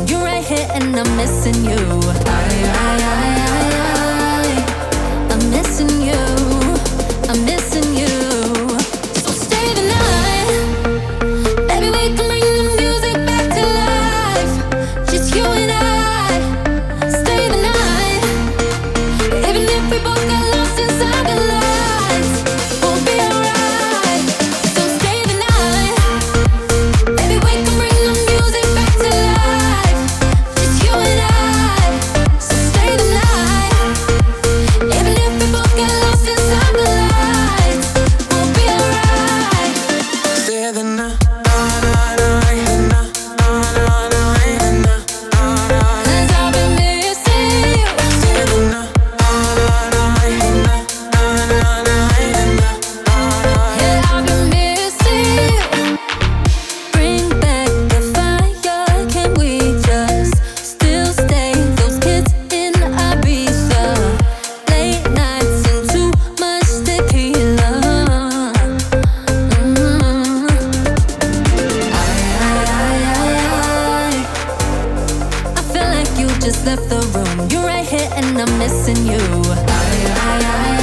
room. You're right here and I'm missing you. I'm missing you. I'm missing you. So stay the night. Maybe we can bring the music back to life. Just you and I. Stay the night. Even if we both got lost inside the lights, we'll be alright. So stay the night. Maybe we can bring the music back to life. Just you and I. So stay the night. Even if we both get lost inside the lights, we'll be alright. Stay the night. 'Cause I've been missing you. Stay the night. Yeah, I've been missing you. Bring back the fire. Can we just still stay those kids in Ibiza? Late nights and too much tequila. I feel like you just left the room. You're right here and I'm missing you.